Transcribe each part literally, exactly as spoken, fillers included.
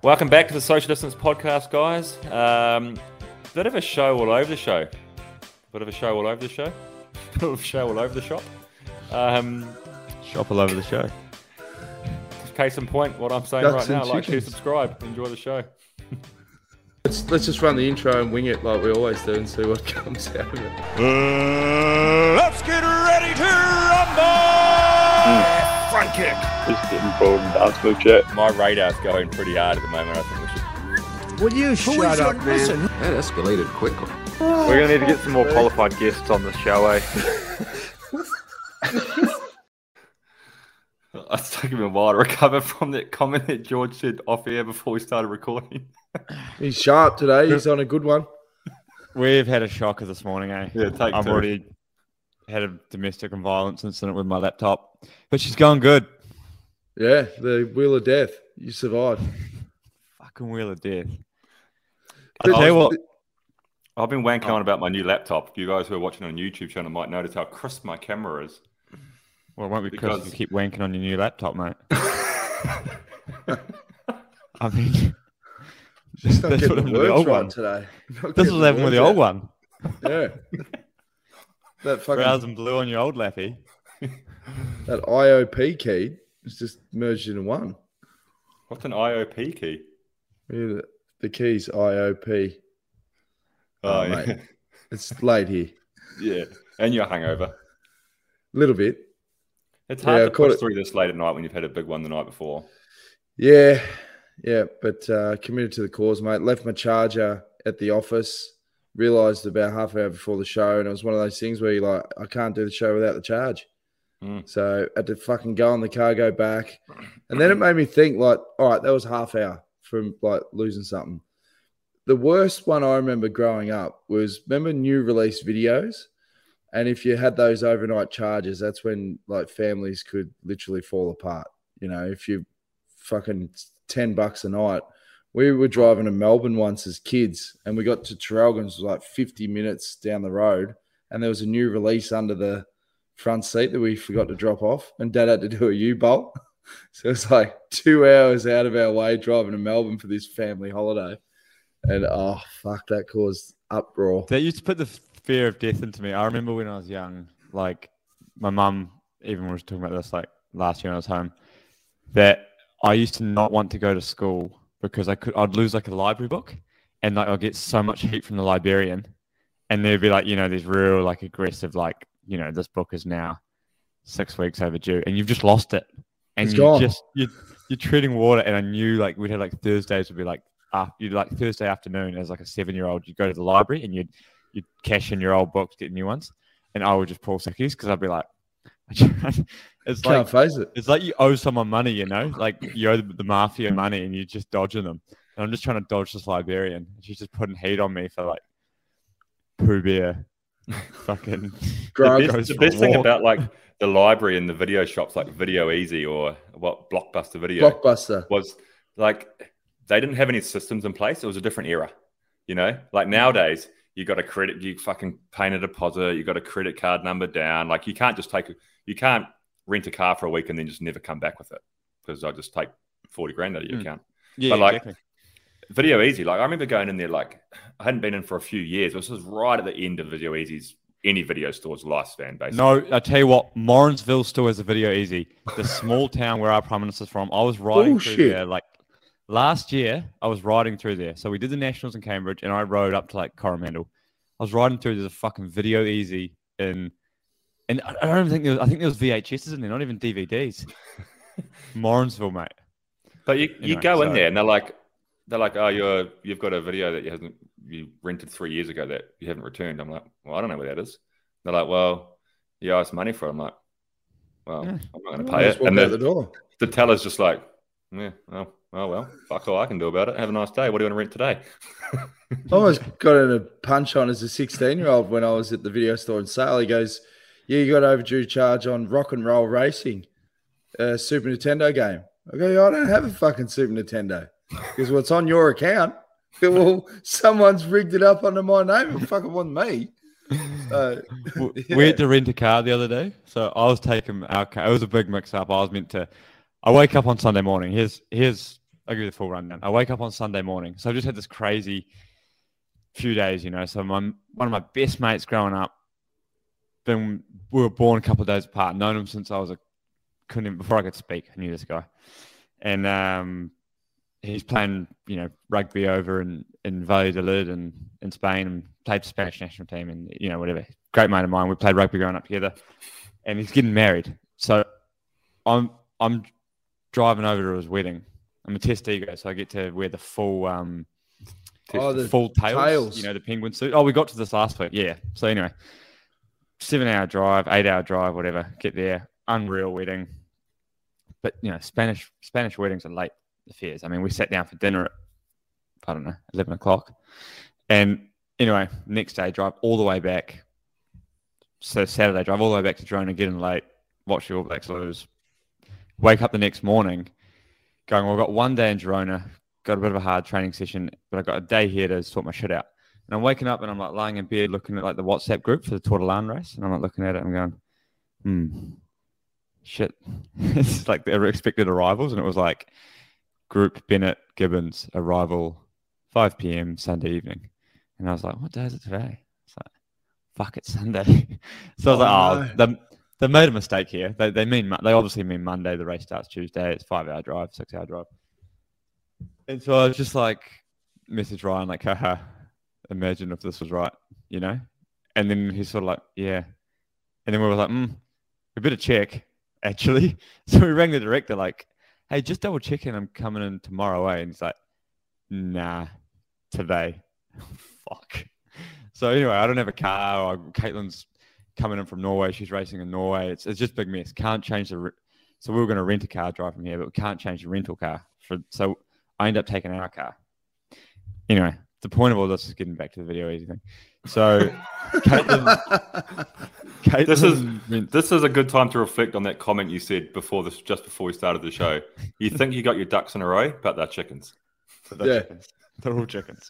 Welcome back to the Social Distance Podcast, guys. Um, bit of a show all over the show. Bit of a show all over the show. Bit of a show all over the shop. Um, shop all over the show. Case in point, what I'm saying Ducks right now. and Like, share, chickens. subscribe. Enjoy the show. Let's, let's just run the intro and wing it like we always do and see what comes out of it. Uh, let's get ready to rumble! Mm. Front kick. Just getting forward and dance move chat. My radar's going pretty hard at the moment. I think we should. Will you shut up, man? Listen. That escalated quickly. We're going to need to get some more qualified guests on the show, eh? It's taken me a while to recover from that comment that George said off air before we started recording. He's sharp today. He's on a good one. We've had a shocker this morning, eh? Yeah, take I've two. already had a domestic and violence incident with my laptop, but she's going good. Yeah, the wheel of death. You survived. Fucking wheel of death. But- I'll tell you what. I've been wanking Oh. on about my new laptop. You guys who are watching on YouTube channel might notice how crisp my camera is. Well, it won't be because Because- you keep wanking on your new laptop, mate. I mean, Just not that's getting what the happened with the words old right one. today. Not This getting was happening with the words old out. one. Yeah. That fucking Brows and blue on your old lappy. that I O P key is just merged into one. What's an I O P key? Yeah, the, the key's I O P. Oh, Oh, yeah. mate. It's late here. yeah. And you're hungover. A little bit. It's hard Yeah, I to caught push it- through this late at night when you've had a big one the night before. Yeah, yeah, but uh, committed to the cause, mate. Left my charger at the office. Realised about half an hour before the show, and it was one of those things where you're like, I can't do the show without the charge. Mm. So I had to fucking go on the car, go back, and then it made me think, like, all right, that was half hour from like losing something. The worst one I remember growing up was remember new release videos, and if you had those overnight charges, that's when like families could literally fall apart. You know, if you fucking ten bucks a night. We were driving to Melbourne once as kids, and we got to Traralgon's like fifty minutes down the road, and there was a new release under the front seat that we forgot to drop off, and Dad had to do a U-bolt. So it was like two hours out of our way driving to Melbourne for this family holiday. And, oh, fuck, that caused uproar. That used to put the fear of death into me. I remember when I was young, like my mum even was talking about this like last year when I was home, that I used to not want to go to school because I could, I'd lose like a library book, and like I'd get so much heat from the librarian, and there'd be like, you know, these real like aggressive, like, you know, this book is now six weeks overdue, and you've just lost it, and It's you gone. just you you're treading water. And I knew like we'd had like Thursdays would be like uh, you'd like Thursday afternoon as like a seven year old, you'd go to the library and you'd you'd cash in your old books, get new ones, and I would just pull sickies because I'd be like, it's Can't like face it. it's like you owe someone money, you know, like you owe the, the mafia money and you're just dodging them. And I'm just trying to dodge this librarian. She's just putting heat on me for like Pooh Bear, fucking. Grog. The goes best, the for best a thing walk. about like the library and the video shops like Video Easy or what Blockbuster Video Blockbuster. was like they didn't have any systems in place. It was a different era, you know. Like nowadays, you got a credit, you fucking pay a deposit, you got a credit card number down. Like you can't just take, you can't rent a car for a week and then just never come back with it because I just take forty grand out of your Mm. account. Yeah, but, like, exactly. Video Easy, like I remember going in there, like I hadn't been in for a few years. This was right at the end of Video Easy's any video store's lifespan, basically. No, I tell you what, Morrinsville still has a Video Easy. The small town where our prime minister's from. I was riding Bullshit. through there like last year. I was riding through there. So we did the Nationals in Cambridge, and I rode up to like Coromandel. I was riding through. There's a fucking Video Easy in, and I I don't even think there was, I think there was V H S's in there, not even D V Ds. Morrinsville, mate. But you, you Anyway, go in so- there and they're like, they're like, oh, you're you've got a video that you hasn't you rented three years ago that you haven't returned. I'm like, well, I don't know where that is. They're like, well, you owe us money for it. I'm like, well, Yeah. I'm not going to I pay just it. walk And out the the, door. the teller's just like, yeah, oh, oh well, fuck all I can do about it. Have a nice day. What do you want to rent today? I almost got in a punch on as a sixteen-year-old when I was at the video store in Sale. He goes, yeah, you got overdue charge on Rock and Roll Racing, a Super Nintendo game. I go, yeah, I don't have a fucking Super Nintendo. Because what's on your account? Well, someone's rigged it up under my name. It fucking wasn't me. Uh, W- yeah. We had to rent a car the other day, so I was taking our car. It was a big mix-up. I was meant to. I wake up on Sunday morning. Here's here's I'll give you the full rundown. I wake up on Sunday morning. So I've just had this crazy few days, you know. So my one of my best mates growing up, been we were born a couple of days apart. Known him since I was a couldn't even, before I could speak. I knew this guy, and um, he's playing, you know, rugby over in in Valladolid and in Spain, and played for Spanish national team, and you know whatever. Great mate of mine. We played rugby growing up together, and he's getting married. So I'm I'm driving over to his wedding. I'm a Testigo, so I get to wear the full um, Oh, the the full tails, tails. you know, the penguin suit. Oh, we got to this last week, yeah. So anyway, seven hour drive, eight hour drive, whatever. Get there, unreal wedding. But you know, Spanish Spanish weddings are late affairs. I mean, we sat down for dinner at I don't know eleven o'clock, and anyway, next day drive all the way back. So Saturday drive all the way back to Girona, get in late, watch the All Blacks lose. Wake up the next morning, going, well, I've got one day in Girona. Got a bit of a hard training session, but I've got a day here to sort my shit out. And I'm waking up and I'm like lying in bed looking at like the WhatsApp group for the Tour de Lan race. And I'm like looking at it and I'm going, hmm, shit. It's like the expected arrivals. And it was like group Bennett Gibbons arrival five p.m. Sunday evening. And I was like, what day is it today? It's like, fuck, it's Sunday. So I was Oh, like, oh, they, they made a mistake here. They, they mean, they obviously mean Monday. The race starts Tuesday. It's five hour drive, six hour drive. And so I was just like, message Ryan, like, haha, imagine if this was right, you know? And then he's sort of like, yeah. And then we were like, hmm, we better check, actually. So we rang the director, like, hey, just double checking, I'm coming in tomorrow, eh? And he's like, nah, today. Fuck. So anyway, I don't have a car. Or Caitlin's coming in from Norway. She's racing in Norway. It's it's just a big mess. Can't change the... Re- so we were going to rent a car, drive from here, but we can't change the rental car. For So... I end up taking our car. Anyway, the point of all this is getting back to the video easy thing. So, Caitlin, Caitlin, This is this is a good time to reflect on that comment you said before this, just before we started the show. You think you got your ducks in a row, but they're chickens. But they're Yeah. chickens. They're all chickens.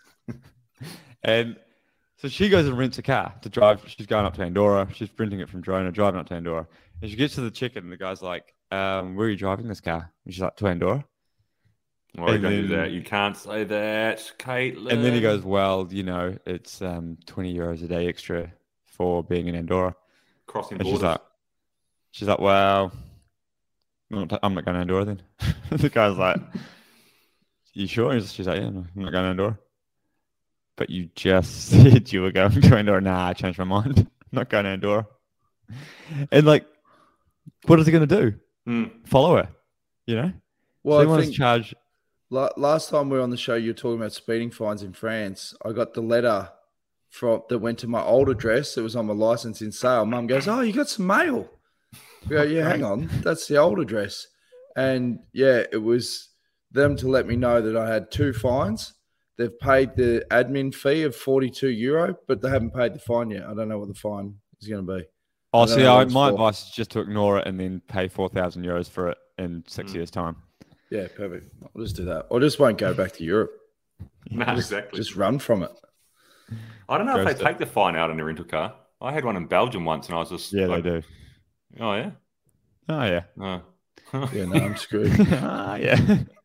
And so she goes and rents a car to drive. She's going up to Andorra. She's renting it from Girona, driving up to Andorra. And she gets to the chicken, and the guy's like, um, where are you driving this car? And she's like, to Andorra. Well, you And don't do then- that. You can't say that, Caitlin. And then he goes, well, you know, it's um, twenty euros a day extra for being in Andorra. crossing And borders. she's like, she's like, well, I'm not, I'm not going to Andorra then. The guy's like, you sure? And she's like, yeah, no, I'm not going to Andorra. But you just said you were going to Andorra. Nah, I changed my mind. I'm not going to Andorra. And like, what is he going to do? Hmm. Follow her, you know? Well, so he I wants think to charge. la- last time we were on the show, you were talking about speeding fines in France. I got the letter from that went to my old address. It was on my license in sale. Mum goes, "Oh, you got some mail?" I go, "Yeah, hang on, that's the old address." And yeah, it was them to let me know that I had two fines. They've paid the admin fee of forty-two euro, but they haven't paid the fine yet. I don't know what the fine is going to be. Oh, I don't see, know what I, it's my for. advice is just to ignore it and then pay four thousand euros for it in six Mm. years' time. Yeah, perfect. I'll just do that. I just won't go back to Europe. No, Just, exactly. just run from it. I don't know if Ghost they it. take the fine out in a rental car. I had one in Belgium once, and I was just Yeah, like, they do. oh yeah, Oh, yeah. oh. Yeah, no, I'm screwed. ah, yeah.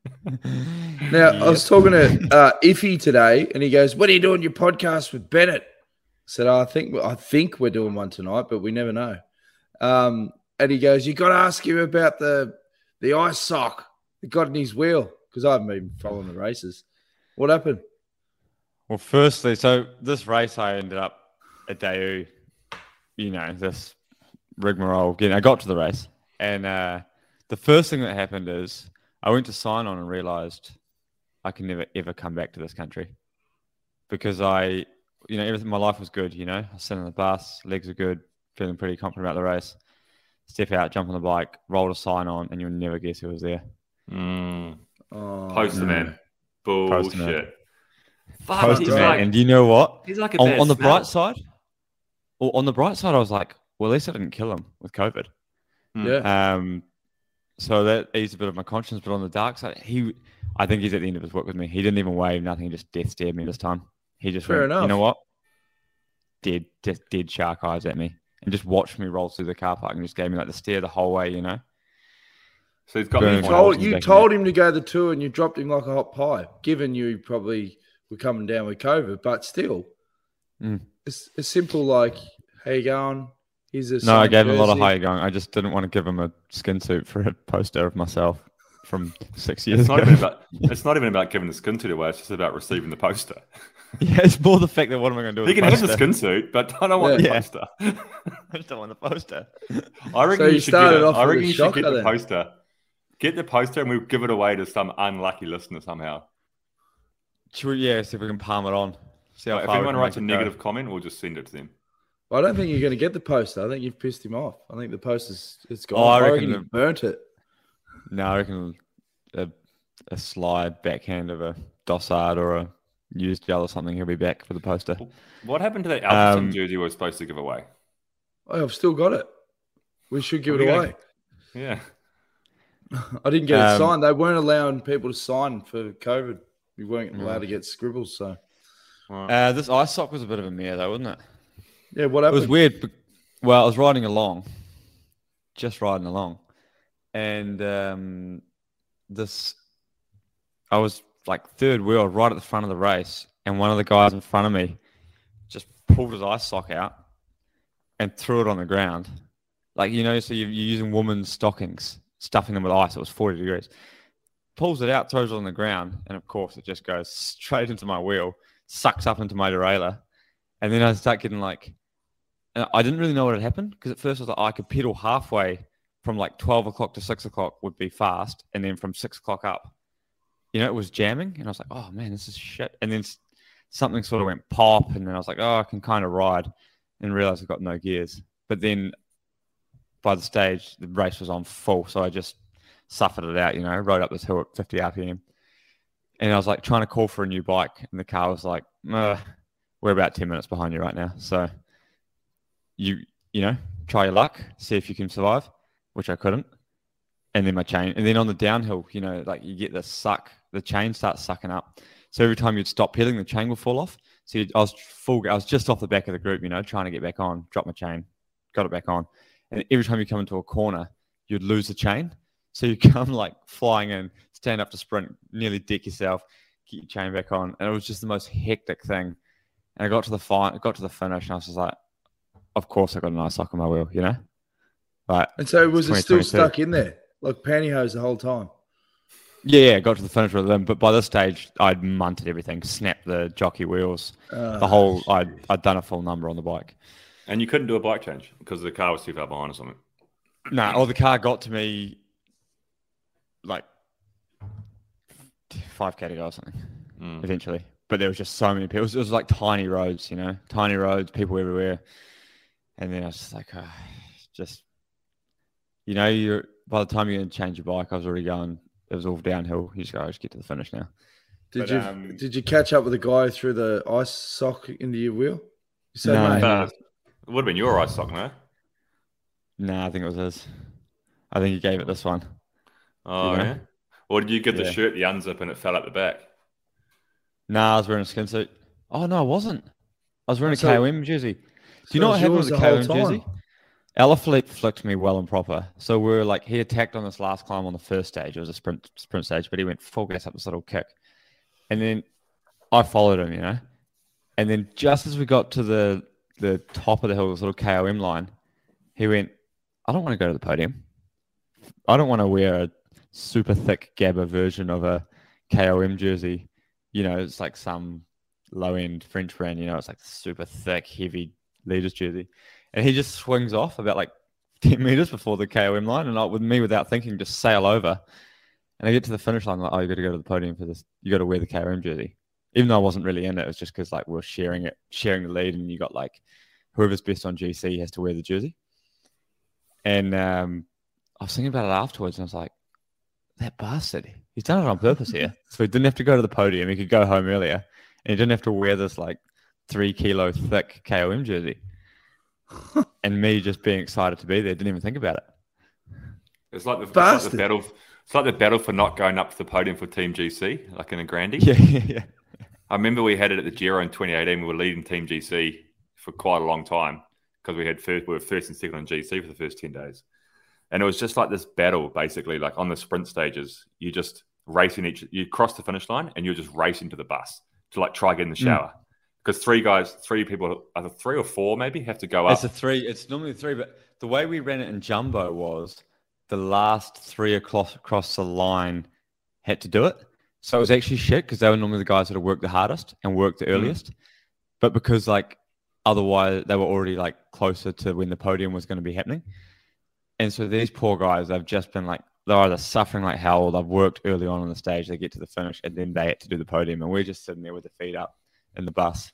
Now, I was talking to uh, Iffy today, and he goes, "When are you doing your podcast with Bennett?" I said, "I think I think we're doing one tonight, but we never know." Um, and he goes, "You got to ask him about the the ice sock that got in his wheel because I haven't been following the races. What happened?" Well, firstly, so this race I ended up at Daewoo, you know, this rigmarole. Again, I got to the race, and uh, the first thing that happened is I went to sign on and realized I can never ever come back to this country because I, you know, everything. My life was good. You know, I was sitting on the bus, legs are good, feeling pretty confident about the race. Step out, jump on the bike, roll a sign on, and you'll never guess who was there. Mm. Oh, Poster no. man, bullshit. Postman. Fuck, Poster he's man, like, and do you know what? he's like a On, bad on the smell. bright side, well, on the bright side, I was like, well, at least I didn't kill him with COVID. Yeah. Um, so that eased a bit of my conscience. But on the dark side, he, I think he's at the end of his work with me. He didn't even wave, nothing. He just death stared me this time. He just Fair went, enough. you know what? Dead, just dead shark eyes at me, and just watched me roll through the car park and just gave me like the stare the whole way, you know. So he's got Burn me You one one. told, Austin you back in told him to go the tour and you dropped him like a hot pie, given you probably were coming down with COVID. But still, Mm. it's, it's simple like, how you going? Here's a No, I signed gave him a lot of jersey. high going. I just didn't want to give him a skin suit for a poster of myself from six years It's not ago. even about. It's not even about giving the skin suit away. It's just about receiving the poster. Yeah, it's more the fact that what am I going to do with He can the have poster? the skin suit, but I don't want the Yeah. poster. I just don't want the poster. I reckon So you you should get started it. off I with reckon a you should get shocker the then. poster. Get the poster, and we'll give it away to some unlucky listener somehow. Should we, yeah, see if we can palm it on. See how Like, if far we anyone can writes a make it go. negative comment, we'll just send it to them. I don't think you're going to get the poster. I think you've pissed him off. I think the poster's it's gone. Oh, I I reckon reckon, the- you burnt it. No, I reckon a, a slide backhand of a Dossard or a used gel or something. He'll be back for the poster. What happened to that Alfreton Um, jersey we were supposed to give away? Oh, I've still got it. We should give What it are you away. Yeah. I didn't get it Um, signed. They weren't allowing people to sign for COVID. We weren't Mm. allowed to get scribbles. So, Uh, this ice sock was a bit of a mare, though, wasn't it? yeah, what It happened? was weird. but- Well, I was riding along, just riding along, and um, this, I was like third wheel right at the front of the race, and one of the guys in front of me just pulled his ice sock out and threw it on the ground. Like, you know, so you're, you're using women's stockings, stuffing them with ice. It was forty degrees. Pulls it out, throws it on the ground, and of course it just goes straight into my wheel, sucks up into my derailleur, and then I start getting like, and I didn't really know what had happened because at first I was like, oh, I could pedal halfway from like twelve o'clock to six o'clock would be fast, and then from six o'clock up, you know, it was jamming, and I was like, oh man, this is shit. And then s- something sort of went pop, and then I was like, oh, I can kind of ride, and realized I've got no gears. But then by the stage, the race was on full, so I just suffered it out, you know, rode up this hill at fifty R P M. And I was like trying to call for a new bike, and the car was like, "Uh, we're about ten minutes behind you right now. So you, you know, try your luck, see if you can survive," which I couldn't. And then my chain, and then on the downhill, you know, like you get the suck, the chain starts sucking up. So every time you'd stop pedaling, the chain would fall off. So you'd, I was full, I was just off the back of the group, you know, trying to get back on, drop my chain, got it back on. And every time you come into a corner, you'd lose the chain. So you come like flying in, stand up to sprint, nearly deck yourself, get your chain back on. And it was just the most hectic thing. And I got to the fi- got to the finish, and I was just like, of course I got an ice sock on my wheel, you know? But And so was it still twenty twenty-two. stuck in there, like pantyhose the whole time? yeah, yeah, got to the finish with them. But by this stage, I'd munted everything, snapped the jockey wheels, Uh, the whole, I'd, I'd done a full number on the bike. And you couldn't do a bike change because the car was too far behind or something. No, nah, or the car got to me like five K to go or something Mm. eventually. But there was just so many people. It was, it was like tiny roads, you know, tiny roads, people everywhere. And then I was just like, oh, just, you know, you're by the time you're going to change your bike, I was already going, it was all downhill. You just go, I just get to the finish now. Did But, you um, did you catch up with the guy who threw the ice sock into your wheel? You said, No. mate, Uh, it would have been your ice sock, no? Nah, I think it was his. I think he gave it this one. Oh, You know? yeah? Or did you get the Yeah. shirt, the unzip, and it fell out the back? Nah, I was wearing a skin suit. Oh, no, I wasn't. I was wearing a So- K O M jersey. Do so you know it what was happened yours with the the K O whole M jersey? time? Alaphilippe flicked me well and proper. So we are like, he attacked on this last climb on the first stage. It was a sprint sprint stage, but he went full gas up this little kick. And then I followed him, you know. And then just as we got to the the top of the hill, this little K O M line, he went, I don't want to go to the podium. I don't want to wear a super thick Gabba version of a K O M jersey. You know, it's like some low-end French brand, you know, it's like super thick, heavy leaders jersey. And he just swings off about like ten meters before the K O M line, and I, with me, without thinking, just sail over. And I get to the finish line, like, oh, you got to go to the podium for this. You got to wear the K O M jersey. Even though I wasn't really in it, it was just because like we we're sharing it, sharing the lead, and you got like whoever's best on G C has to wear the jersey. And um, I was thinking about it afterwards, and I was like, that bastard, he's done it on purpose here. So he didn't have to go to the podium. He could go home earlier, and he didn't have to wear this like three kilo thick K O M jersey. And me just being excited to be there, didn't even think about it. It's like the, it's like Bastard. the battle. It's like the battle for not going up to the podium for Team G C, like in a Grandie. Yeah, yeah, yeah. I remember we had it at the Giro in twenty eighteen. We were leading Team G C for quite a long time because we had first, we were first and second on G C for the first ten days. And it was just like this battle, basically, like on the sprint stages. You just racing each, you cross the finish line and you're just racing to the bus to like try get in the shower. Because mm. three guys, three people, either three or four maybe, have to go up. It's a three, it's normally three, but the way we ran it in Jumbo was the last three across, across the line had to do it. So it was actually shit because they were normally the guys that had worked the hardest and worked the earliest. Mm. But because like otherwise they were already like closer to when the podium was going to be happening. And so these poor guys, they've just been like, they're either suffering like hell, they've worked early on on the stage, they get to the finish, and then they had to do the podium. And we're just sitting there with the feet up in the bus.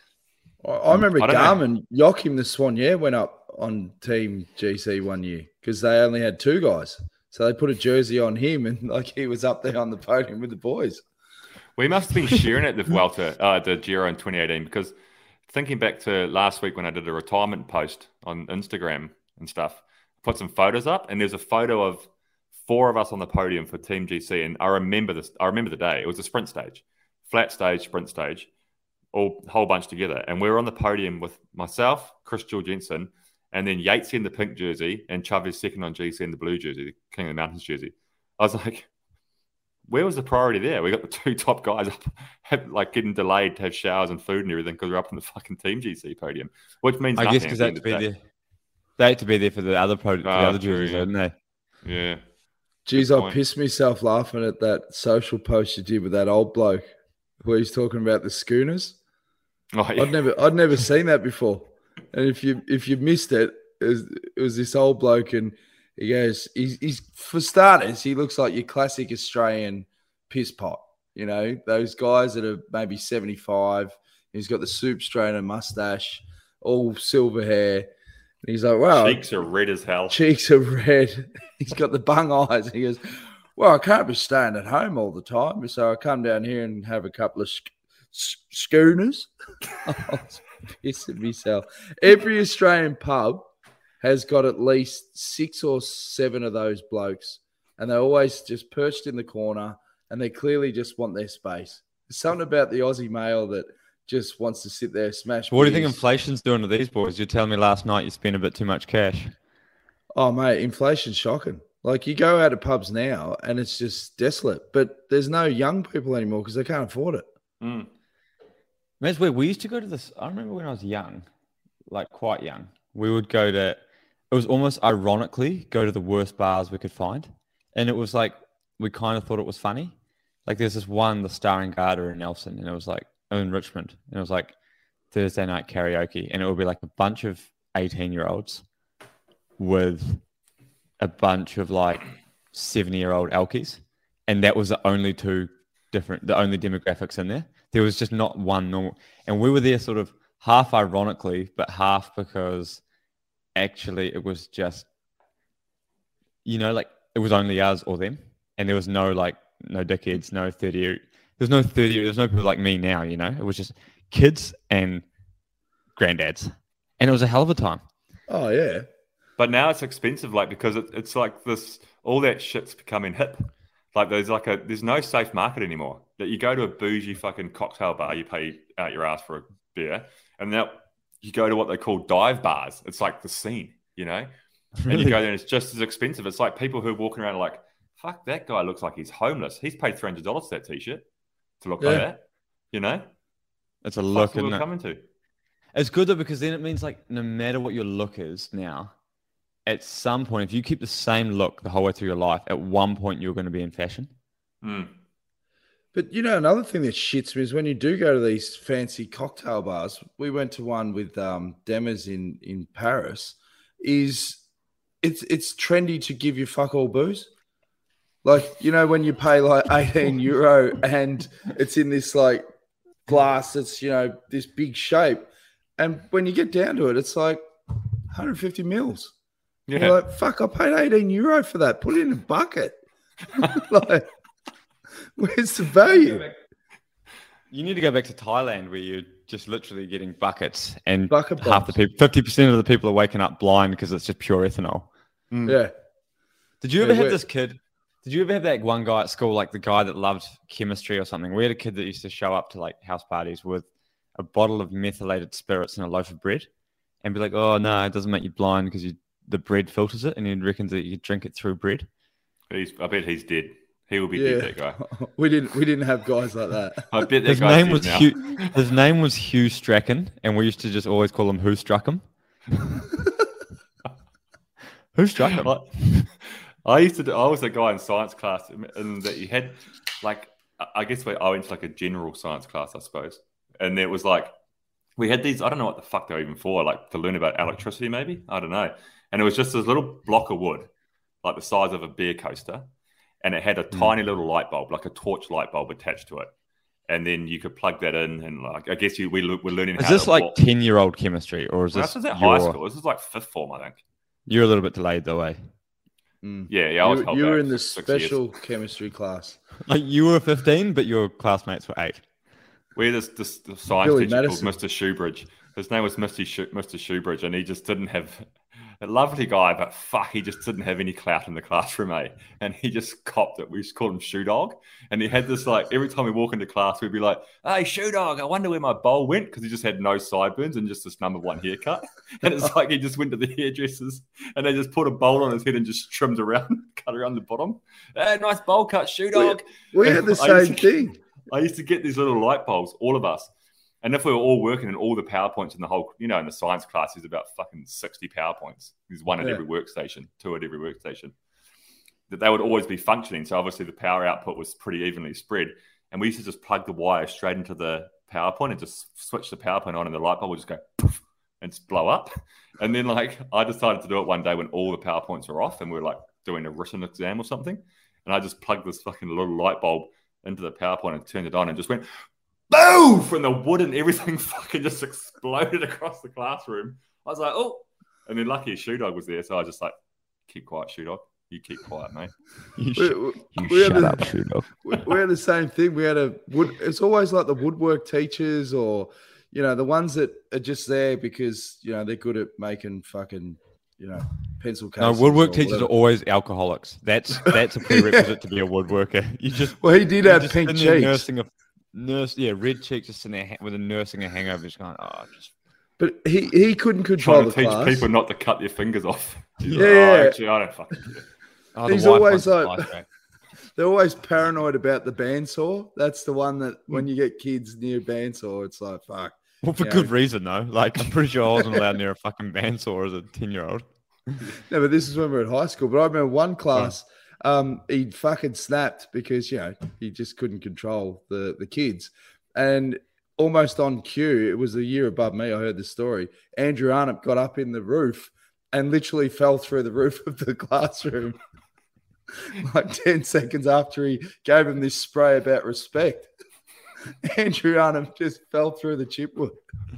I, I remember I Garmin, Joachim the Swan, yeah, went up on Team G C one year because they only had two guys. So they put a jersey on him and like he was up there on the podium with the boys. We must have been sharing it, the Vuelta, uh, the Giro in twenty eighteen, because thinking back to last week when I did a retirement post on Instagram and stuff, put some photos up, and there's a photo of four of us on the podium for Team G C, and I remember this. I remember the day. It was a sprint stage, flat stage, sprint stage, all whole bunch together, and we were on the podium with myself, Chris Jorgensen, and then Yatesy in the pink jersey, and Chavez second on G C in the blue jersey, the King of the Mountains jersey. I was like, where was the priority there? We got the two top guys up, have, like getting delayed to have showers and food and everything because we're up on the fucking Team G C podium, which means I nothing guess because at they the had to end be of the day. there. They had to be there for the other pro- Oh, the other true, jerseys, yeah. didn't they? Yeah. Geez, I pissed myself laughing at that social post you did with that old bloke where he's talking about the schooners. Oh, yeah. I'd never, I'd never seen that before. And if you, if you missed it, it was, it was this old bloke, and he goes, he's, he's for starters, he looks like your classic Australian piss pot. You know, those guys that are maybe seventy-five. He's got the soup strainer mustache, all silver hair. And he's like, wow. Cheeks are red as hell. Cheeks are red. He's got the bung eyes. He goes, well, I can't be staying at home all the time. So I come down here and have a couple of sc- sc- schooners. I was pissing myself. Every Australian pub has got at least six or seven of those blokes. And they're always just perched in the corner, and they clearly just want their space. There's something about the Aussie male that just wants to sit there, smash. What do you think beers. inflation's doing to these boys? You're telling me last night you spent a bit too much cash. Oh, mate, inflation's shocking. Like, you go out to pubs now and it's just desolate. But there's no young people anymore because they can't afford it. Mm. That's weird. We used to go to this. I remember when I was young, like quite young, we would go to, it was almost ironically go to the worst bars we could find. And it was like, we kind of thought it was funny. Like there's this one, the Star and Garter in Nelson, and it was like, in Richmond. And it was like Thursday night karaoke. And it would be like a bunch of eighteen-year-olds with a bunch of like seventy-year-old alkies. And that was the only two different, the only demographics in there. There was just not one normal. And we were there sort of half ironically, but half because actually it was just, you know, like it was only us or them. And there was no like, no dickheads, no thirty. There's no thirty. There's no people like me now, you know. It was just kids and granddads. And it was a hell of a time. Oh, yeah. But now it's expensive, like because it, it's like this. All that shit's becoming hip. Like there's like a there's no safe market anymore. That you go to a bougie fucking cocktail bar, you pay out your ass for a beer, and now you go to what they call dive bars. It's like the scene, you know. Really? And you go there, and it's just as expensive. It's like people who are walking around like, fuck, that guy looks like he's homeless. He's paid three hundred dollars for that t-shirt to look Yeah. like that, you know. It's a Fuck look, what isn't we're it? coming to. It's good though, because then it means like no matter what your look is now, at some point, if you keep the same look the whole way through your life, at one point you're going to be in fashion. Mm. But, you know, another thing that shits me is when you do go to these fancy cocktail bars, we went to one with um, Demers in, in Paris, is it's it's trendy to give you fuck all booze. Like, you know, when you pay like eighteen euro and it's in this like glass that's, you know, this big shape. And when you get down to it, it's like one hundred fifty mils. Yeah. You're like, fuck, I paid eighteen euro for that. Put it in a bucket. Like, where's the value? You need to go back to Thailand where you're just literally getting buckets and Bucket half the bombs. people, fifty percent of the people are waking up blind because it's just pure ethanol. Yeah. Did you ever Yeah, have we're- this kid? Did you ever have that one guy at school, like the guy that loved chemistry or something? We had a kid that used to show up to like house parties with a bottle of methylated spirits and a loaf of bread and be like, oh, no, it doesn't make you blind because you the bread filters it, and he reckons that you could drink it through bread. He's, I bet he's dead. He will be Yeah. dead, that guy. we didn't we didn't have guys like that. I bet that His guy's name dead was now. Hugh, his name was Hugh Strachan, and we used to just always call him Who Struck Him. Who struck him? I, I used to do, I was a guy in science class and that you had like, I guess we, I went to like a general science class, I suppose. And there was like, we had these, I don't know what the fuck they were even for, like to learn about electricity maybe, I don't know. And it was just this little block of wood, like the size of a beer coaster. And it had a Mm. tiny little light bulb, like a torch light bulb attached to it. And then you could plug that in and like, I guess you, we le- we're learning Is how this to like walk. ten-year-old chemistry, or is Well, this this was at your, high school. This was like fifth form, I think. You're a little bit delayed the way. Mm. Yeah, yeah. I was You, held you were back in the for six years. special chemistry class. Like you were fifteen, but your classmates were eight. We had this, this, this science Billy teacher Madison. called Mister Shoebridge. His name was Mister Sho- Mister Shoebridge, and he just didn't have a lovely guy, but fuck, he just didn't have any clout in the classroom, eh? And he just copped it. We used to call him Shoe Dog, and he had this like every time we walk into class, we'd be like, "Hey, Shoe Dog, I wonder where my bowl went," because he just had no sideburns and just this number one haircut. And it's like he just went to the hairdressers and they just put a bowl on his head and just trimmed around, cut around the bottom. Hey, nice bowl cut, Shoe Dog. We had the I same used to- thing. I used to get these little light bulbs, all of us. And if we were all working and all the PowerPoints in the whole, you know, in the science class, there's about fucking sixty PowerPoints. There's one at Yeah. every workstation, two at every workstation. That they would always be functioning. So obviously the power output was pretty evenly spread. And we used to just plug the wire straight into the PowerPoint and just switch the PowerPoint on and the light bulb would just go poof and just blow up. And then like I decided to do it one day when all the PowerPoints were off and we were like doing a written exam or something. And I just plugged this fucking little light bulb into the PowerPoint and turned it on and just went boom, and the wood and everything fucking just exploded across the classroom. I was like, oh, and then lucky Shoe Dog was there, so I was just like, keep quiet, Shoe Dog. You keep quiet, mate. You, We, sh- we, you we had shut the- up, Shoe Dog. we, we had the same thing. We had a wood. It's always like the woodwork teachers, or you know, the ones that are just there because you know they're good at making fucking you know pencil No, cases. woodwork or teachers whatever. are always alcoholics. That's that's a prerequisite to be a woodworker. You just Well, he did you're have just pink sitting there cheeks, nursing a nurse, yeah, red cheeks, just sitting there ha- with a nursing a hangover, just going, oh, just but he he couldn't control Trying the to teach class. people not to cut their fingers off. He's like, Yeah. oh, actually, I don't fucking care. oh, the He's wife always wants a like- slice, right? They're always paranoid about the bandsaw. That's the one that Hmm. when you get kids near bandsaw, it's like fuck. Well, for Yeah. good reason though. Like I'm pretty sure I wasn't allowed near a fucking bandsaw as a ten-year-old. No, but this is when we were at high school. But I remember one class, um, he fucking snapped because you know he just couldn't control the the kids, and almost on cue, it was a year above me. I heard the story. Andrew Arnott got up in the roof and literally fell through the roof of the classroom. Like ten seconds after he gave him this spray about respect, Andrew Arnott just fell through the chipwood.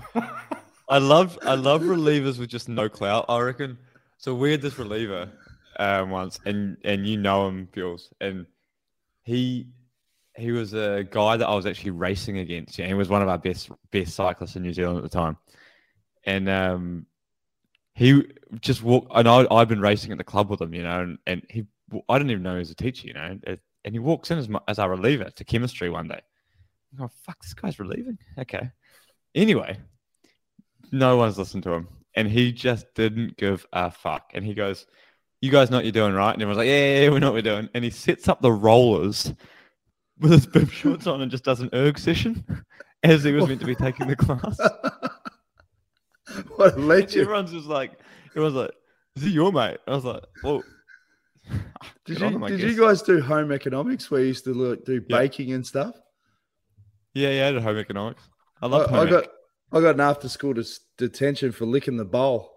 I love I love relievers with just no clout, I reckon. So we had this reliever um, once, and and you know him, Jules, and he he was a guy that I was actually racing against. Yeah, he was one of our best best cyclists in New Zealand at the time, and um, he just walked. And I I've been racing at the club with him, you know, and, and he I didn't even know he was a teacher, you know, and, and he walks in as my, as our reliever to chemistry one day. I'm going, fuck, this guy's relieving. Okay. Anyway, no one's listened to him. And he just didn't give a fuck. And he goes, you guys know what you're doing, right? And everyone's like, yeah, yeah, yeah, we know what we're doing. And he sets up the rollers with his bib shorts on and just does an erg session as he was meant to be taking the class. What a legend! Everyone's just like, everyone's like, is he your mate? I was like, well, Did good on you him, I did guess. you guys do home economics where you used to like, do Yeah. baking and stuff? Yeah, yeah, I did home economics. I I, love home I got ec. I got an after school dis- detention for licking the bowl.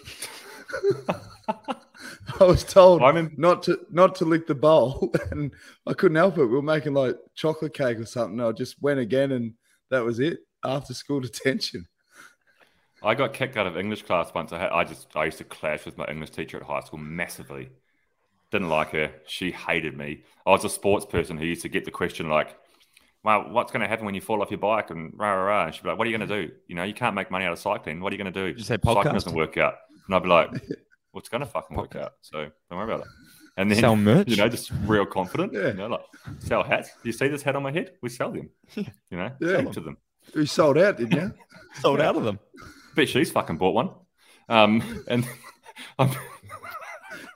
I was told I remember- not to not to lick the bowl, and I couldn't help it. We were making like chocolate cake or something. I just went again, and that was it. After school detention. I got kicked out of English class once. I had, I just I used to clash with my English teacher at high school massively. Didn't like her. She hated me. I was a sports person who used to get the question like, "Well, what's going to happen when you fall off your bike?" And rah rah rah. And she'd be like, "What are you going to do? You know, you can't make money out of cycling. What are you going to do? Did you say Cycling podcast? doesn't work out." And I'd be like, "Well, it's going to fucking work out. So don't worry about it." And then Sell merch? you know, just real confident. Yeah. You know, like sell hats. Do you see this hat on my head? We sell them. You know, Yeah. sell them to them. We sold out, didn't you? Sold out of them. Bet she's fucking bought one. Um, and I'm,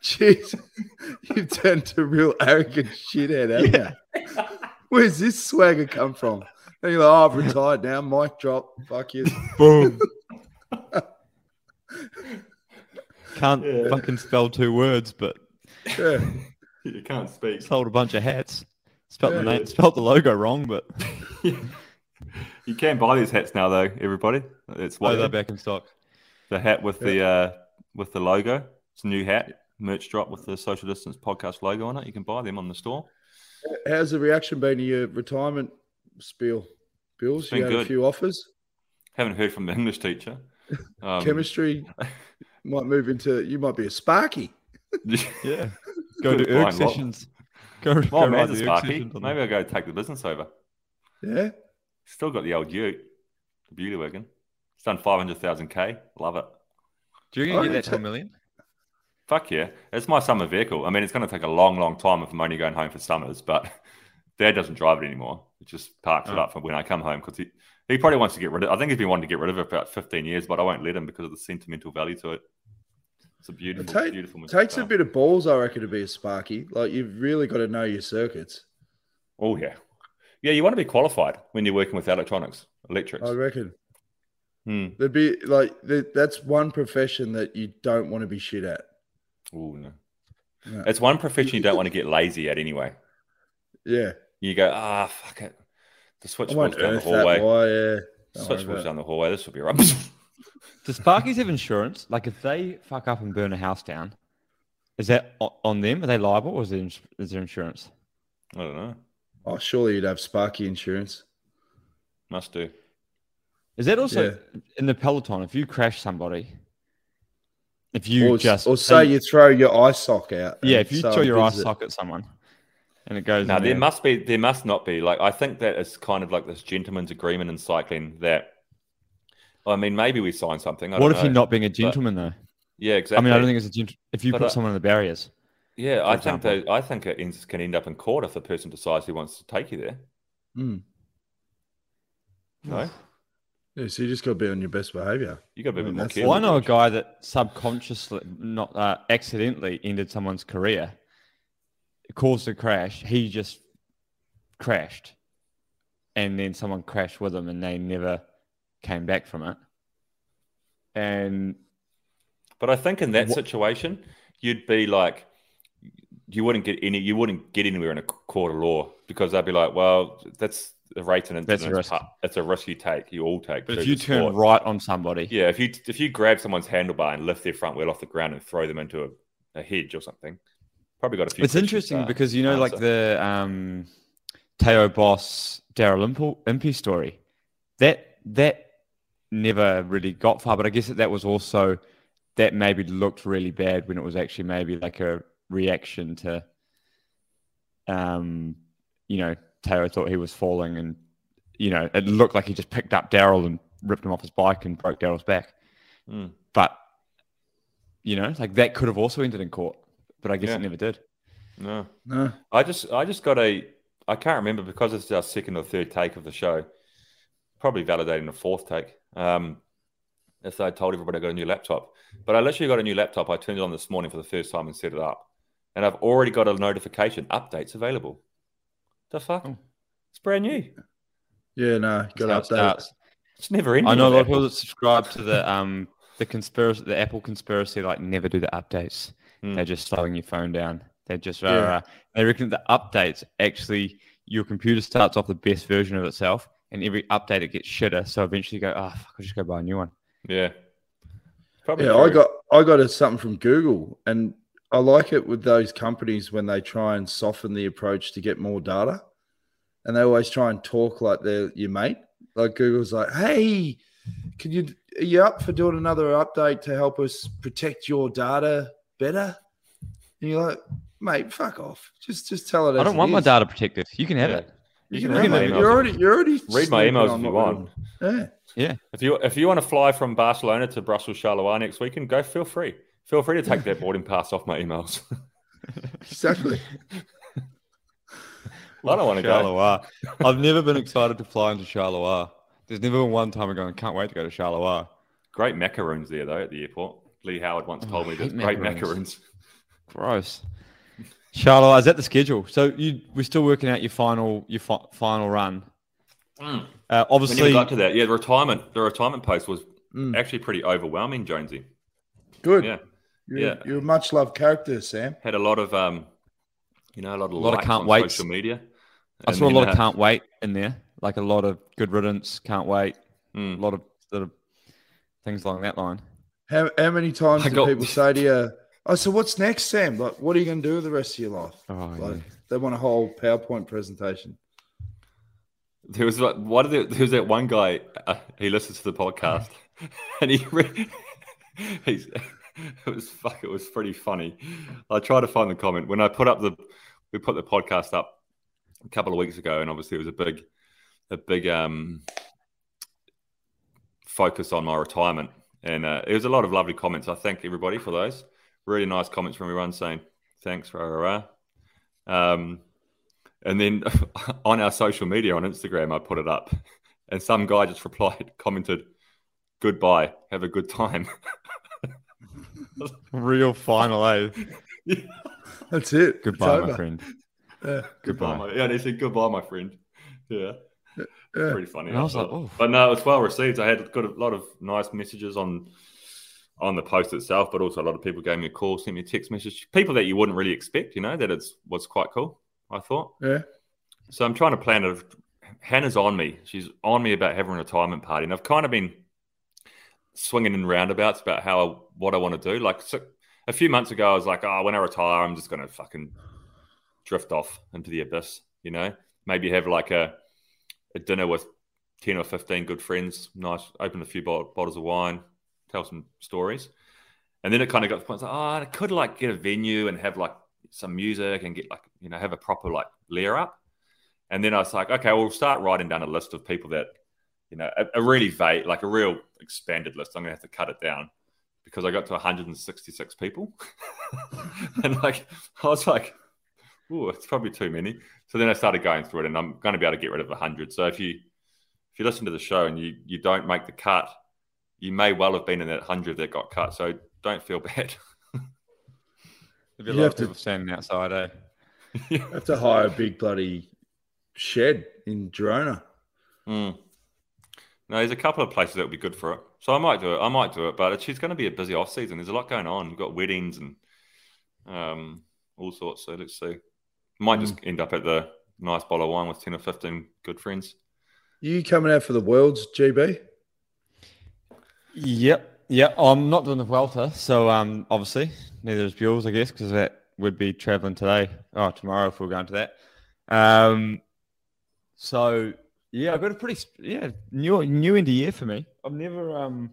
Jeez, you've turned to a real arrogant shithead, haven't you? Where's this swagger come from? And you're like, oh, I've retired now. Mic drop. Fuck you. Boom. Can't Yeah. fucking spell two words, but Yeah. You can't speak. sold a bunch of hats. Spelt the Yeah. name, spelt the logo wrong, but You can buy these hats now, though. Everybody, it's oh, what they're back in stock. the hat with the uh, with the logo. It's a new hat, merch drop with the Social Distance Podcast logo on it. You can buy them on the store. How's the reaction been to your retirement spiel? Bills, been you had good. a few offers. Haven't heard from the English teacher. Um, Chemistry might move into, you might be a Sparky. Yeah, go to Fine, erg well- sessions. Go, go Well, ride man's a the erg Sparky. sessions on Maybe I'll go take the business over. Yeah. Still got the old Ute, the Beauty Wagon. It's done five hundred thousand K. Love it. Do you Oh, reckon you get that yeah. to a million? Fuck yeah. It's my summer vehicle. I mean, it's going to take a long, long time if I'm only going home for summers, but Dad doesn't drive it anymore. He just parks it Oh. up for when I come home because he, he probably wants to get rid of it. I think he's been wanting to get rid of it for about fifteen years, but I won't let him because of the sentimental value to it. It's a beautiful, It take- beautiful Takes a car. bit of balls, I reckon, to be a Sparky. Like, you've really got to know your circuits. Oh, yeah. Yeah, you want to be qualified when you're working with electronics, electrics. I reckon. Hmm. There'd be, like, there- that's one profession that you don't want to be shit at. Oh, no. No. It's one profession you don't want to get lazy at anyway. Yeah. You go, ah, fuck it. The I switchboard's won't down the earth that hallway. why, yeah. Don't worry Switchboard's about down the hallway. This will be right. Do Sparkies have insurance? Like, if they fuck up and burn a house down, is that o- on them? Are they liable, or is there, ins- is there insurance? I don't know. it. Oh, surely you'd have Sparky insurance. Must do. Is that also Yeah. in the peloton? If you crash somebody, if you Or, just or say you throw your eye sock out. yeah, and if you someone throw your eye bids it. socket at someone, and it goes. Now in there there. must be, there must not be. Like I think that it's kind of like this gentleman's agreement in cycling. That I mean, maybe we sign something. I What don't if know. you're not being a gentleman though? Yeah, I exactly. mean, I don't think it's a gent- if you But, put uh, someone in the barriers. Yeah, for I think example. that I think it ends, can end up in court if the person decides he wants to take you there. Mm. No, Yeah, so you just got to be on your best behavior. you got to be a I bit mean, more that's- careful. Well, I know a George. guy that subconsciously, not uh, accidentally, ended someone's career. It caused a crash. He just crashed, and then someone crashed with him, and they never came back from it. And But I think in that What- situation, you'd be like, you wouldn't get any, you wouldn't get anywhere in a court of law because they'd be like, well, that's a rate and That's a incident. risk. It's a risk you take. You all take. but through if you the turn sport. right on somebody, Yeah, if you if you grab someone's handlebar and lift their front wheel off the ground and throw them into a, a hedge or something, probably got a few. it's questions interesting to because you know, like answer. the um, Teo Boss Daryl Impey, Impey story, that that never really got far. But I guess that, that was also that maybe looked really bad when it was actually maybe like a reaction to, um, you know, Teo thought he was falling, and you know, it looked like he just picked up Daryl and ripped him off his bike and broke Daryl's back. Mm. But you know, like that could have also ended in court, but I guess Yeah. it never did. No, No. I just I just got a I can't remember because it's our second or third take of the show. Probably validating the fourth take. Um, if I told everybody I got a new laptop, but I literally got a new laptop. I turned it on this morning for the first time and set it up, and I've already got a notification: updates available. The fuck? Oh. It's brand new. Yeah, no. Got That's how to it update. starts. It's never ending. I know a with lot of Apple. people that subscribe to the um the conspiracy, the Apple conspiracy, like never do the updates. Hmm. They're just slowing your phone down. They're just uh, Yeah. they reckon the updates actually your computer starts off the best version of itself, and every update it gets shitter. So eventually you go, oh fuck, I'll just go buy a new one. Yeah. Probably Yeah, I true. got I got a, something from Google, and I like it with those companies when they try and soften the approach to get more data, and they always try and talk like they're your mate. Like Google's like, "Hey, can you are you up for doing another update to help us protect your data better?" And you're like, "Mate, fuck off. Just just tell it." I as don't it want my is. data protected. You can have Yeah. it. You, You can, can have read it. my You're emails. already you're already Read my snooping emails on if you what want. we're doing. Yeah. If you if you want to fly from Barcelona to Brussels Charleroi next weekend, go. Feel free. Feel free to take that boarding pass off my emails. Exactly. I don't want to go. Charleroi. I've never been excited to fly into Charleroi. There's never been one time I'm going, can't wait to go to Charleroi. Great macaroons there though at the airport. Lee Howard once Oh, told I me there's hate great macaroons. macaroons. gross. Charlotte, is that the schedule? So you we're still working out your final your fi- final run. Mm. Uh, obviously, we never got to that. Yeah, the retirement the retirement post was Mm. actually pretty overwhelming, Jonesy. Good. Yeah, You're, yeah. You're a much loved character, Sam. Had a lot of um, you know, a lot of A lot of likes can't on waits. social media. I And saw a then, lot of uh, can't wait in there, like a lot of good riddance, can't wait, mm. a lot of sort of things along that line. How, how many times I do got- people say to you, oh, so what's next, Sam? Like, what are you going to do with the rest of your life? Oh, Like, yeah. they want a whole PowerPoint presentation. There was like one of the, there was that one guy. Uh, he listens to the podcast, and he re- he's it was fuck. It was pretty funny. I tried to find the comment when I put up the we put the podcast up a couple of weeks ago, and obviously it was a big a big um focus on my retirement, and uh, it was a lot of lovely comments. I thank everybody for those really nice comments from everyone saying thanks, rah rah rah. Um, And then on our social media on Instagram, I put it up, and some guy just replied, commented, "Goodbye, have a good time." Real final, eh? That's it. It's Goodbye, my over. friend. Yeah. Goodbye, my, yeah. They said goodbye, my friend. Yeah, Yeah. pretty funny. And I was thought. like, oh. But no, it was well received. I had got a lot of nice messages on on the post itself, but also a lot of people gave me a call, sent me a text message. People that you wouldn't really expect, you know, that it's was quite cool. I thought. Yeah. So I'm trying to plan it. Hannah's on me. She's on me about having a retirement party. And I've kind of been swinging in roundabouts about how what I want to do. Like so, a few months ago, I was like, oh, when I retire, I'm just going to fucking drift off into the abyss, you know? Maybe have like a, a dinner with ten or fifteen good friends, nice, open a few bo- bottles of wine, tell some stories. And then it kind of got to the point, like, oh, I could like get a venue and have like some music and get like, you know, have a proper like layer up. And then I was like, okay, we'll start writing down a list of people that, you know, a, a really vague, like a real expanded list. I'm going to have to cut it down because I got to one hundred sixty-six people. And like, I was like, oh, it's probably too many. So then I started going through it and I'm going to be able to get rid of one hundred. So if you, if you listen to the show and you, you don't make the cut, you may well have been in that one hundred that got cut. So don't feel bad. There'd be a You lot have of to- people standing outside, eh? You have to hire a big bloody shed in Girona. Mm. No, there's a couple of places that would be good for it. So I might do it. I might do it, but it's, it's going to be a busy off season. There's a lot going on. We've got weddings and um, all sorts. So let's see. Might just end up at the nice bottle of wine with ten or fifteen good friends. You coming out for the Worlds, G B? Yep, yep. I'm not doing the Vuelta, so um, obviously neither is Buells, I guess, because that would be traveling today. Oh, tomorrow if we're going to that. Um, so yeah, I've got a pretty yeah new new end of year for me. I've never um,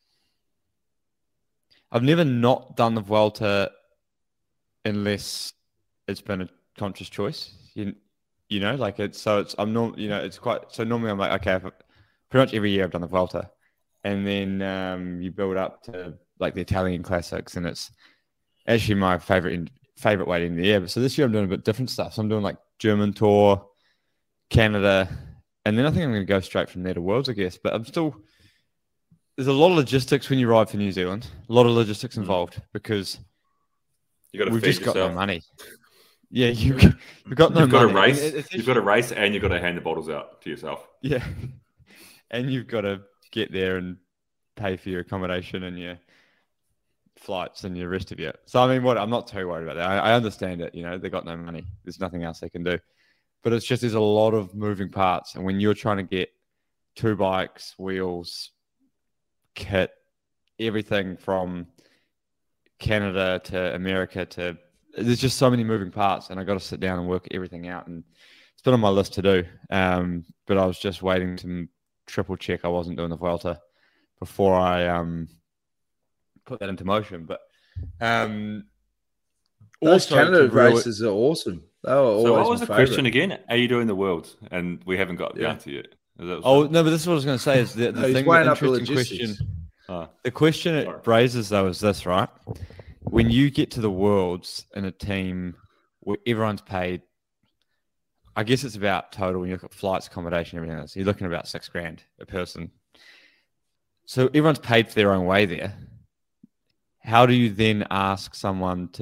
I've never not done the Vuelta unless it's been a conscious choice. You, you know, like it's so it's I'm norm you know it's quite so normally I'm like okay, I've, pretty much every year I've done the Vuelta, and then um, you build up to like the Italian classics, and it's actually my favorite in, favorite way to end the year. But so this year I'm doing a bit different stuff. So I'm doing like German tour, Canada, and then I think I'm going to go straight from there to Worlds, I guess. But I'm still there's a lot of logistics when you ride for New Zealand. A lot of logistics involved because You got to we've feed just got yourself. no money. Yeah, you've, you've got no You've got money. to race. It- it's You've got to race, and you've got to hand the bottles out to yourself. Yeah. And you've got to get there and pay for your accommodation and your flights and your rest of it. So, I mean, what I'm not too worried about that. I, I understand it. You know, they've got no money. There's nothing else they can do. But it's just there's a lot of moving parts. And when you're trying to get two bikes, wheels, kit, everything from Canada to America to there's just so many moving parts, and I got to sit down and work everything out. And it's been on my list to do, um, but I was just waiting to triple check I wasn't doing the Vuelta before I um, put that into motion. But um, Those also Canada to real- races are awesome. They were always So what was my the favorite. question again? Are you doing the world? And we haven't got Yeah. down to yet. Is that Oh no, but this is what I was going to say. Is the, the No, he's thing? weighing The up the interesting logistics. question. Ah. The question it Sorry. raises though is this, right? When you get to the Worlds in a team where everyone's paid, I guess it's about total when you look at flights, accommodation, everything else. You're looking at about six grand a person. So everyone's paid for their own way there. How do you then ask someone to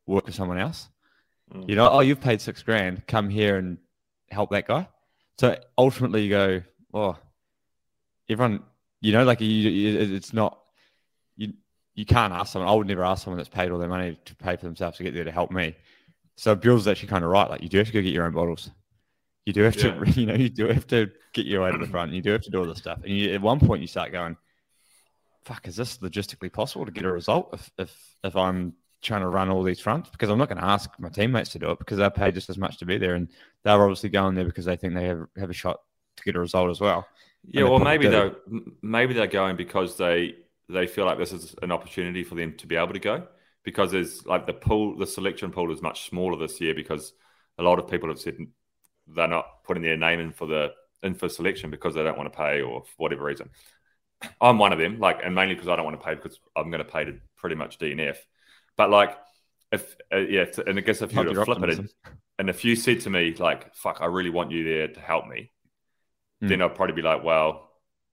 work for someone else. Mm. You know, oh, you've paid six grand, come here and help that guy. So ultimately you go, oh, everyone, you know, like you, you, it's not, you you can't ask someone, I would never ask someone that's paid all their money to pay for themselves to get there to help me. So Bill's actually kind of right. Like you do have to go get your own bottles. You do have Yeah. to, you know, you do have to get your way to the front. You do have to do all this stuff. And you, at one point you start going, fuck, is this logistically possible to get a result if, if, if I'm trying to run all these fronts? Because I'm not going to ask my teammates to do it because they're paid just as much to be there. And they're obviously going there because they think they have, have a shot to get a result as well. Yeah, And or they maybe probably they're m- maybe they're going because they they feel like this is an opportunity for them to be able to go, because there's like the pool, the selection pool is much smaller this year because a lot of people have said they're not putting their name in for the in for selection because they don't want to pay or for whatever reason. I'm one of them, like, and mainly because I don't want to pay because I'm going to pay to pretty much D N F. But like, if uh, yeah, if, and I guess if you Not were to your flip it, optimism. and if you said to me like, "Fuck, I really want you there to help me," Mm. then I'd probably be like, "Well,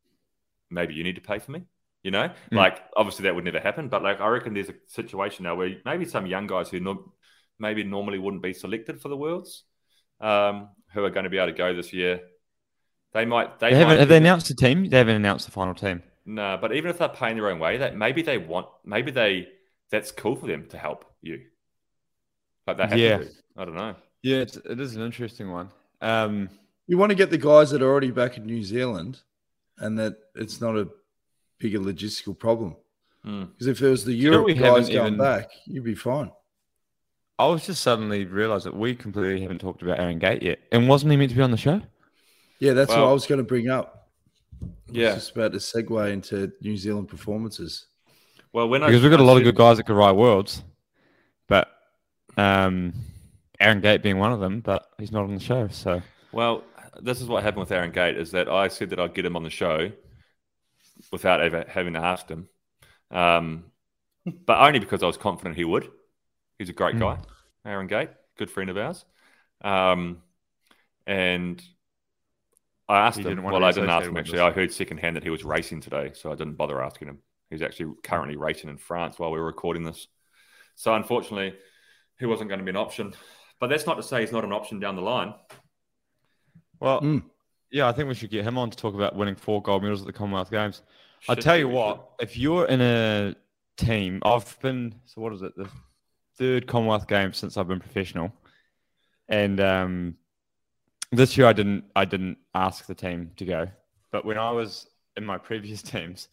maybe you need to pay for me." You know, Mm. like obviously that would never happen, but like I reckon there's a situation now where maybe some young guys who no, maybe normally wouldn't be selected for the Worlds, um, who are going to be able to go this year. They might. They, They haven't, might have they even- announced the team? They haven't announced the final team. No, but even if they're paying their own way, that maybe they want, maybe they that's cool for them to help you. Like they have Yeah. to. I don't know. Yeah, it's, it is an interesting one. Um, You want to get the guys that are already back in New Zealand and that it's not a bigger logistical problem. Hmm. Because if there was the you know Europe we guys haven't going even- back, you'd be fine. I was just suddenly realised that we completely haven't talked about Aaron Gate yet. And wasn't he meant to be on the show? Yeah, that's Well- what I was going to bring up. I was Yeah. just about to segue into New Zealand performances. Well, when Because I, we've got a I lot of said- good guys that could ride Worlds. But um, Aaron Gate being one of them, but he's not on the show. So Well, this is what happened with Aaron Gate, is that I said that I'd get him on the show without ever having to ask him. Um, but only because I was confident he would. He's a great Mm. guy, Aaron Gate, good friend of ours. Um, and I asked He him, didn't want well, to be I didn't ask associated him with actually. this. I heard secondhand that he was racing today, so I didn't bother asking him. He's actually currently racing in France while we were recording this. So unfortunately, he wasn't going to be an option. But that's not to say he's not an option down the line. Well, Mm. yeah, I think we should get him on to talk about winning four gold medals at the Commonwealth Games. I Shit, tell you we what, if you're in a team, I've been, so what is it, the third Commonwealth Games since I've been professional. And um, this year I didn't, I didn't ask the team to go. But when I was in my previous teams,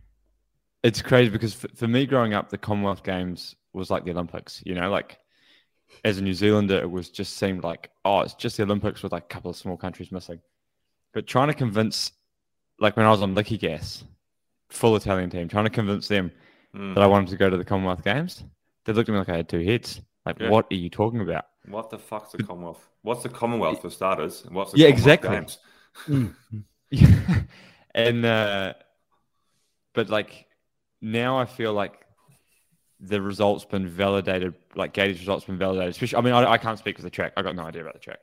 it's crazy because for, for me growing up, the Commonwealth Games was like the Olympics, you know, like as a New Zealander, it was just seemed like, oh, it's just the Olympics with like a couple of small countries missing. But trying to convince, like when I was on Licky Gas, full Italian team, trying to convince them Mm. that I wanted to go to the Commonwealth Games, they looked at me like I had two heads. Like, Yeah. what are you talking about? What the fuck's the Commonwealth? What's the Commonwealth for starters? And what's the Yeah, Commonwealth exactly. Games? and, uh, but like, now I feel like the results been validated, like Gatey's results been validated. Especially, I mean, I, I can't speak for the track. I got no idea about the track.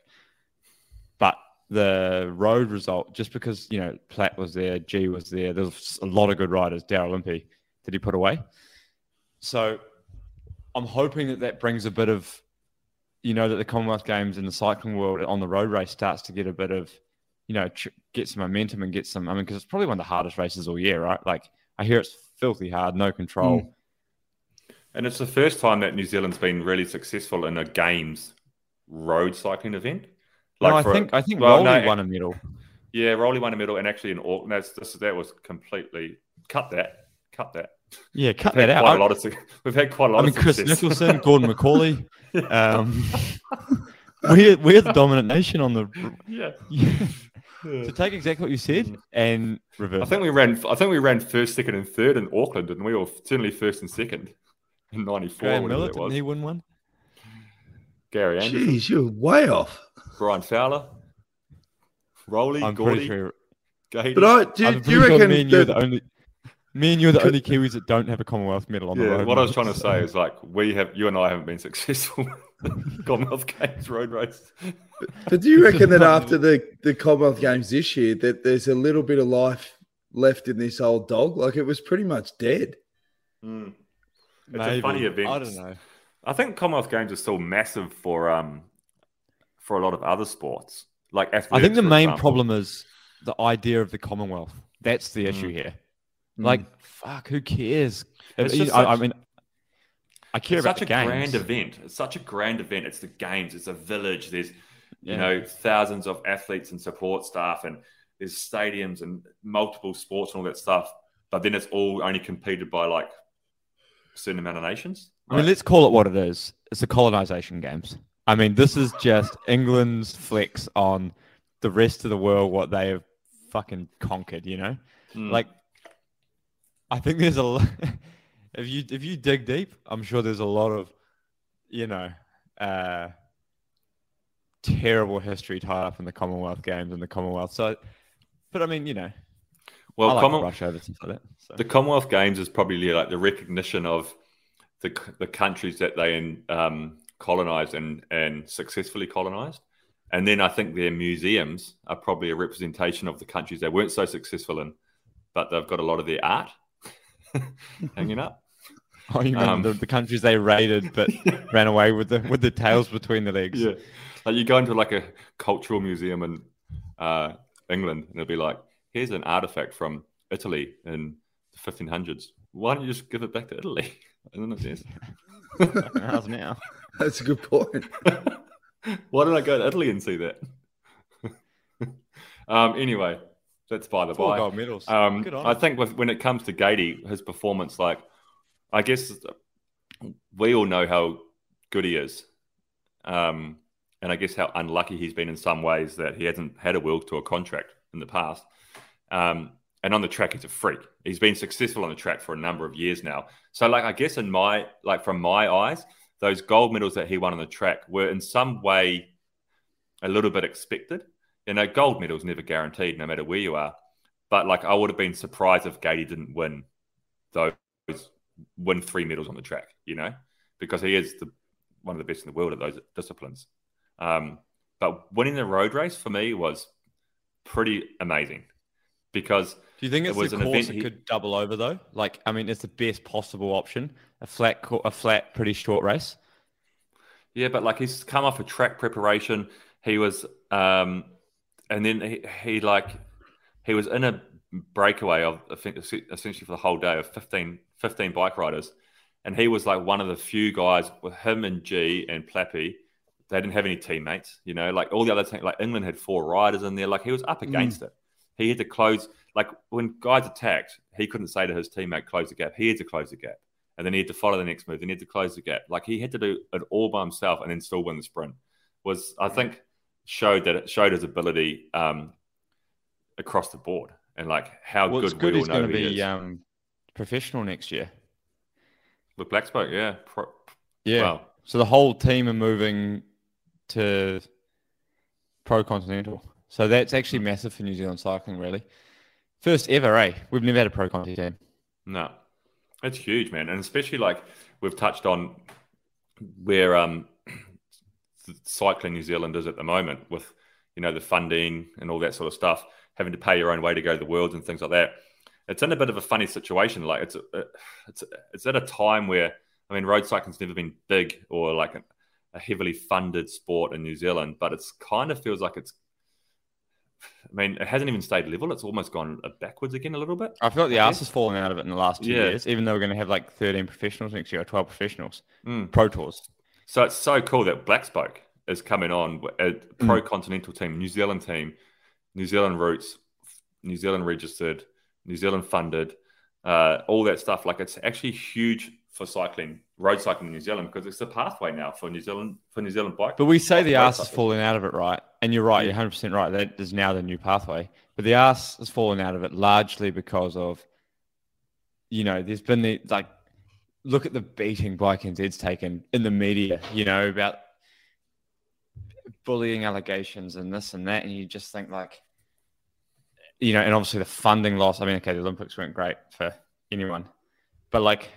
But the road result, just because, you know, Platt was there, G was there, there's a lot of good riders, Darryl Impey, that he put away. So I'm hoping that that brings a bit of, you know, that the Commonwealth Games in the cycling world on the road race starts to get a bit of, you know, tr- get some momentum and get some, I mean, because it's probably one of the hardest races all year, right? Like, I hear it's filthy hard, no control. Mm. And it's the first time that New Zealand's been really successful in a games road cycling event. No, I for- think I think well, Rowley no, won a medal. Yeah, Rowley won a medal, and actually in Auckland, that's this, that was completely cut that, cut that. Yeah, cut We've that had out. quite I, a lot of, suc- we've had quite a lot I mean, of Chris success. Nicholson, Gordon McCauley. Um, we're we're the dominant nation on the. yeah. So take exactly what you said and reverse. I think we ran. I think we ran first, second, and third in Auckland, and we were certainly first and second in ninety-four. Graham Whatever Miller, that didn't was. he win one? Gary Anderson, Jeez, you're way off. Brian Fowler, Rowley, I'm Gordy, pretty sure. Gady. But I do, I'm do pretty you sure reckon me and you are that- the only. Me and you are the only Kiwis that don't have a Commonwealth medal on the yeah, road. what I was trying to say is like we have, you and I haven't been successful in the Commonwealth Games road race. But do you reckon that after the, the Commonwealth Games this year, that there's a little bit of life left in this old dog? Like it was pretty much dead. Mm. It's Maybe. a funny event. I don't know. I think Commonwealth Games are still massive for um for a lot of other sports, like athletics. I think the for main example. problem is the idea of the Commonwealth. That's the Mm. issue here. Mm. Like, fuck, who cares? It's If- just I, I such- mean, I care It's about such the a games. grand event. It's such a grand event. It's the games. It's a village. There's, you Yeah. know, thousands of athletes and support staff, and there's stadiums and multiple sports and all that stuff. But then it's all only competed by like a certain amount of nations. I mean, let's call it what it is. It's the colonization games. I mean, this is just England's flex on the rest of the world, what they have fucking conquered, you know? Mm. Like, I think there's a lot, if you if you dig deep, I'm sure there's a lot of, you know, uh, terrible history tied up in the Commonwealth Games and the Commonwealth. So, but I mean, you know, well, I like Common- to brush over stuff like that. So. the Commonwealth Games is probably like the recognition of the the countries that they um, colonized and and successfully colonized. And then I think their museums are probably a representation of the countries they weren't so successful in, but they've got a lot of their art hanging up. Oh, you mean Um, the, the countries they raided but ran away with the with the tails between the legs? Yeah, like you go into like a cultural museum in uh, England, and it'll be like, here's an artifact from Italy in the fifteen hundreds. Why don't you just give it back to Italy? And then it says, How's now? That's a good point. why did I go to Italy and see that? um, anyway, that's by the Four by. gold medals. Um, Good on I him. think with, when it comes to Gady, his performance, like, I guess we all know how good he is. Um, and I guess how unlucky he's been in some ways that he hasn't had a World Tour contract in the past. Um, and on the track, he's a freak. He's been successful on the track for a number of years now. So, like, I guess in my, like, from my eyes, those gold medals that he won on the track were in some way a little bit expected. You know, gold medals never guaranteed, no matter where you are. But like, I would have been surprised if Gady didn't win those, win three medals on the track. You know, because he is the one of the best in the world at those disciplines. Um, but winning the road race for me was pretty amazing because Do you think it it's was the an course event that he- could double over though? Like, I mean, it's the best possible option. A flat, co- a flat, pretty short race. Yeah, but like he's come off a track preparation. He was, um, and then he, he like he was in a breakaway of I think essentially for the whole day of fifteen, fifteen bike riders, and he was like one of the few guys with him and G and Plappy. They didn't have any teammates, you know, like all the other teams. Like England had four riders in there. Like he was up against it. He had to close. Like when guys attacked, he couldn't say to his teammate, "Close the gap." He had to close the gap. And then he had to follow the next move. Then he had to close the gap. Like he had to do it all by himself and then still win the sprint. Was I think showed that it showed his ability um, across the board and like how Well, good, it's good we all he's know going to he be is. um, professional next year. With Black Spoke, yeah, Pro- Yeah. Wow. So the whole team are moving to Pro Continental. So that's actually massive for New Zealand cycling, really. First ever, eh? We've never had a Pro Conti team. No, it's huge, man, and especially like we've touched on where um, cycling New Zealand is at the moment with you know the funding and all that sort of stuff, having to pay your own way to go to the Worlds and things like that. It's in a bit of a funny situation. Like it's it's it's at a time where I mean, road cycling's never been big or like a, a heavily funded sport in New Zealand, but it's kind of feels like it's. I mean, it hasn't even stayed level. It's almost gone backwards again a little bit. I feel like the I arse guess. has fallen out of it in the last two Yeah. years, even though we're going to have like thirteen professionals next year or twelve professionals. Mm. Pro Tours. So it's so cool that Black Spoke is coming on a Mm. pro continental team, New Zealand team, New Zealand roots, New Zealand registered, New Zealand funded, uh, all that stuff. Like it's actually huge for cycling, road cycling in New Zealand because it's the pathway now for New Zealand for New Zealand bike. But we say the road arse has cycling. fallen out of it, right? And you're right, you're one hundred percent right. That is now the new pathway. But the arse has fallen out of it largely because of, you know, there's been the, like, look at the beating Bike N Z's taken in the media, you know, about bullying allegations and this and that. And you just think, like, you know, and obviously the funding loss. I mean, okay, the Olympics weren't great for anyone. But, like,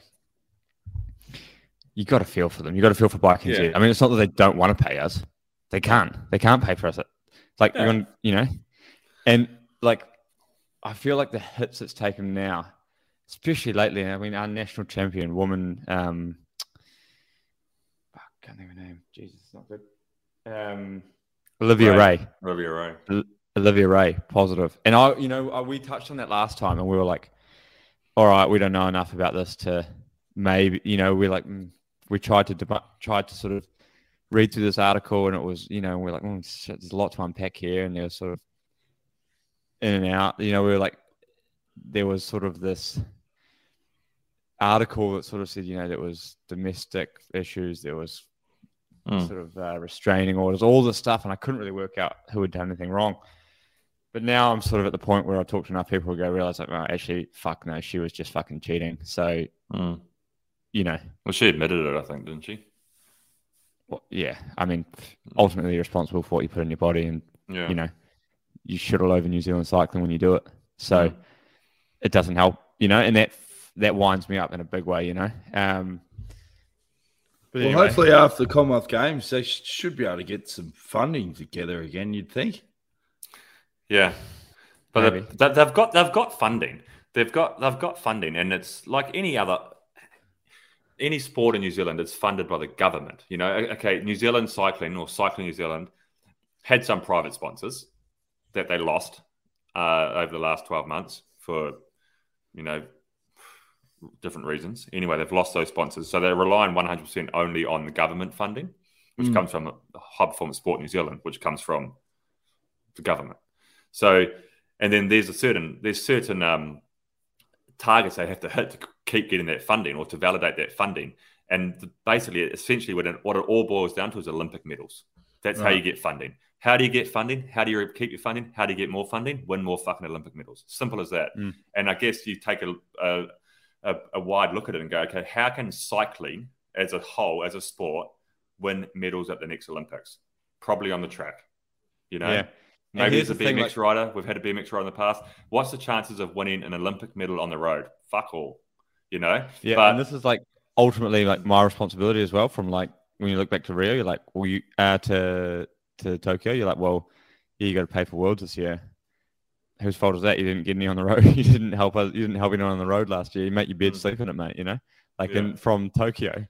you got to feel for them. You got to feel for Bike N Z. Yeah. I mean, it's not that they don't want to pay us. They can't. They can't pay for us. Like, Yeah. you're gonna, you know, and like, I feel like the hits it's taken now, especially lately. I mean, our national champion woman, um, can't think of her name. Jesus, it's not good. Um, Olivia Ray. Ray. Olivia Ray. L- Olivia Ray, positive. And I, you know, I, we touched on that last time, and we were like, "All right, we don't know enough about this to maybe." You know, we're like, mm, we tried to deb- tried to sort of read through this article, and it was, you know, we're like, oh, shit, there's a lot to unpack here, and there was sort of in and out. You know, we were like, there was sort of this article that sort of said, you know, there was domestic issues, there was mm. sort of uh, restraining orders, all this stuff, and I couldn't really work out who had done anything wrong. But now I'm sort of at the point where I talk to enough people who go realize, like, oh, actually, fuck no, she was just fucking cheating. So, mm. you know. Well, she admitted it, I think, didn't she? Well, yeah. I mean, ultimately, you're responsible for what you put in your body, and, yeah. you know, you shit all over New Zealand cycling when you do it. So mm. it doesn't help, you know, and that that winds me up in a big way, you know. Um, but well, anyway. Hopefully after the Commonwealth Games, they sh- should be able to get some funding together again, you'd think. Yeah, but they've, they've got they've got funding. They've got they've got funding, and it's like any other any sport in New Zealand. It's funded by the government. You know, okay, New Zealand Cycling or Cycling New Zealand had some private sponsors that they lost uh, over the last twelve months for, you know, different reasons. Anyway, they've lost those sponsors, so they're relying one hundred percent only on the government funding, which mm. comes from High Performance Sport New Zealand, which comes from the government. So, and then there's a certain there's certain um, targets they have to hit to keep getting that funding or to validate that funding. And the, basically, essentially, what it, what it all boils down to is Olympic medals. That's right. How you get funding. How do you get funding? How do you keep your funding? How do you get more funding? Win more fucking Olympic medals. Simple as that. Mm. And I guess you take a, a, a, a wide look at it and go, okay, how can cycling as a whole, as a sport, win medals at the next Olympics? Probably on the track, you know? Yeah. Maybe it's a B M X like, rider. We've had a B M X rider in the past. What's the chances of winning an Olympic medal on the road? Fuck all, you know? Yeah, but, and this is like ultimately like my responsibility as well. From like when you look back to Rio, you're like, well, you uh, to to Tokyo, you're like, well, yeah, you got to pay for Worlds this year. Whose fault is that? You didn't get any on the road. You didn't help us. You didn't help anyone on the road last year. You make your bed, sleep in it, mate. You know, like yeah. in, from Tokyo.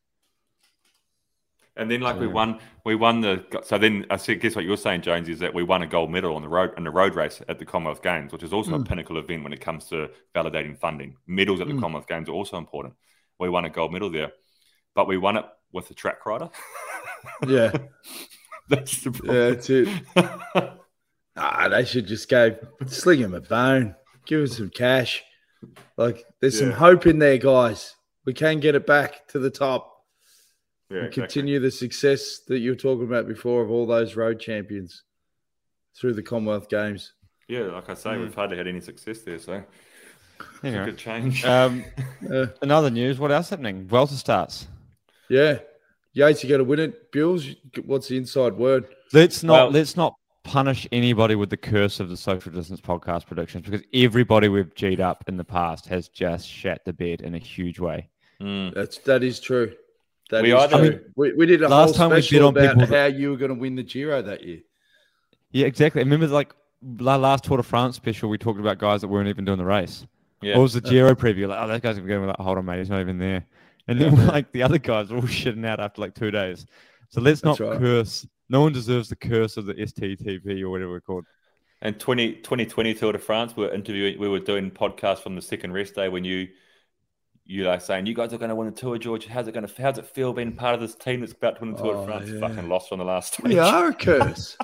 And then, like, yeah. we won, we won the. So then, I see, guess what you're saying, Jones, is that we won a gold medal on the road in the road race at the Commonwealth Games, which is also mm. a pinnacle event when it comes to validating funding. Medals at the mm. Commonwealth Games are also important. We won a gold medal there, but we won it with a track rider. Yeah, that's the problem. Yeah, that's it. Ah, they should just go sling him a bone, give him some cash. Like, there's yeah. some hope in there, guys. We can get it back to the top. Yeah, and exactly. Continue the success that you were talking about before of all those road champions through the Commonwealth Games. Yeah, like I say, mm. we've hardly had any success there, so it's a good change. Um, uh, another news, what else happening? Vuelta starts. Yeah. Yates, you got to win it. Bills, what's the inside word? Let's not well, let's not punish anybody with the curse of the social distance podcast predictions, because everybody we've G'd up in the past has just shat the bed in a huge way. Mm. That's that is true. That we is either, true. I mean, we, we did a last whole time special we about how that... you were going to win the Giro that year. Yeah, exactly. I remember, like, the last Tour de France special, we talked about guys that weren't even doing the race. Yeah. What was the Giro preview? Like, oh, that guy's going to like, hold on, mate, he's not even there. And then, yeah. like, the other guys are all shitting out after, like, two days. So let's not right. curse. No one deserves the curse of the S T T P or whatever we're called. And twenty twenty Tour de France, we were interviewing, we were doing podcasts from the second rest day when you... You like saying you guys are going to win the Tour, George. How's it going to? How's it feel being part of this team that's about to win the Tour oh, de France? Yeah. Fucking lost on the last stage. We are a curse.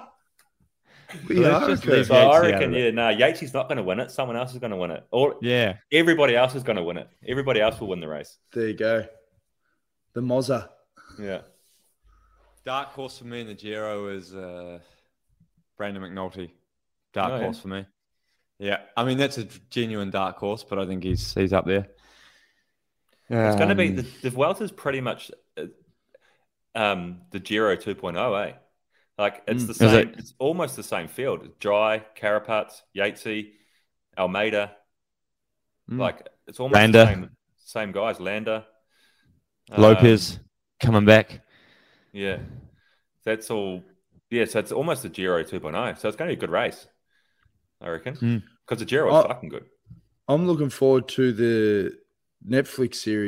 we so are a curse. So I reckon, yeah, no, nah, Yates not going to win it. Someone else is going to win it, or yeah, everybody else is going to win it. Everybody else will win the race. There you go. The Mozza. Yeah. Dark horse for me in the Giro is uh, Brandon McNulty. Dark oh, horse yeah. for me. Yeah, I mean that's a genuine dark horse, but I think he's he's up there. It's Um, going to be the, the Vuelta is pretty much uh, um, the Giro two point oh, eh? Like it's the same. It? It's almost the same field. Dry, Carapaz, Yatesy, Almeida. Mm. Like it's almost Landa. the same, same guys. Landa, Lopez um, coming back. Yeah, that's all. Yeah, so it's almost the Giro two point oh. So it's going to be a good race, I reckon, because mm. the Giro is I, fucking good. I'm looking forward to the Netflix series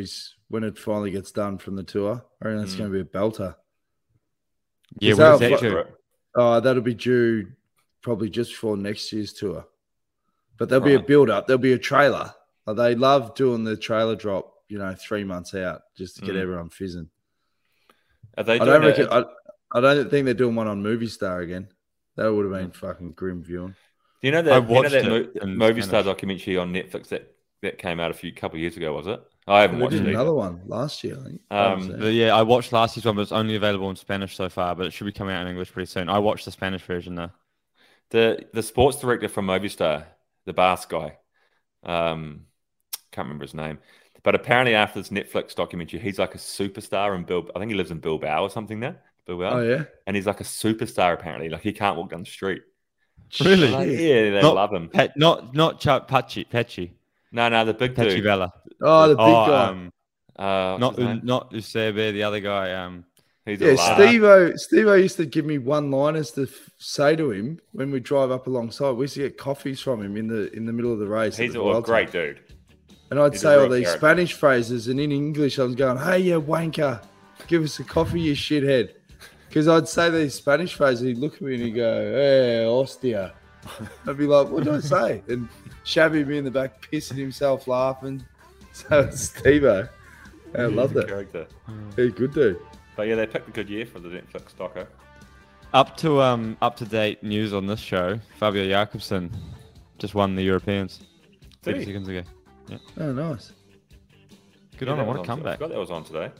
when it finally gets done from the tour. I reckon that's Mm. going to be a belter. Yeah, Is when is that that a- due? Oh, that'll be due probably just before next year's tour. But there'll be a Right. build up. There'll be a trailer. Like, they love doing the trailer drop, you know, three months out just to get Mm. everyone fizzing. Are they I doing don't a- reckon. I, I don't think they're doing one on Movie Star again. That would have been fucking grim viewing. Do you know I that, you know watched that it mo- in movie star Spanish. documentary on Netflix that, that came out a few couple of years ago? Was it? I haven't They watched did it. another Either. one last year. I think. I Um, haven't seen it. But yeah, I watched last year's one, but it's only available in Spanish so far. But it should be coming out in English pretty soon. I watched the Spanish version though. The the sports director from Movistar, the Basque guy, um, can't remember his name, but apparently after this Netflix documentary, he's like a superstar in Bil. I think he lives in Bilbao or something now. Bilbao. Oh yeah. And he's like a superstar apparently. Like he can't walk down the street. Really? Like, Shit. yeah, they Not- love him. Pe- not not Chuck Pachi Pechi No, no, the big Pechi dude. Vela. Oh, the big Oh, guy. um, Uh, what's not his name? not Eusebio, the other guy. Um, He's Yeah, a lad. Steve-O, Steve-O used to give me one-liners to f- say to him when we drive up alongside. We used to get coffees from him in the in the middle of the race. at He's the a Vuelta. great dude. And I'd he's a say all real these character. Spanish phrases, and in English, I was going, "Hey, you wanker, give us a coffee, you shithead." Because I'd say these Spanish phrases, he'd look at me and he'd go, "Hey, hostia." I'd be like, "What did I say?" And Shabby be in the back, pissing himself, laughing. So it's Steve-O. I loved He's a it. character. He's a good dude. But yeah, they picked a good year for the Netflix doco. up to um up to date news on this show. Fabio Jakobsen just won the Europeans Did thirty he? seconds ago. Oh, nice. Good Yeah, on that him. What was a on- I comeback. forgot that was on today.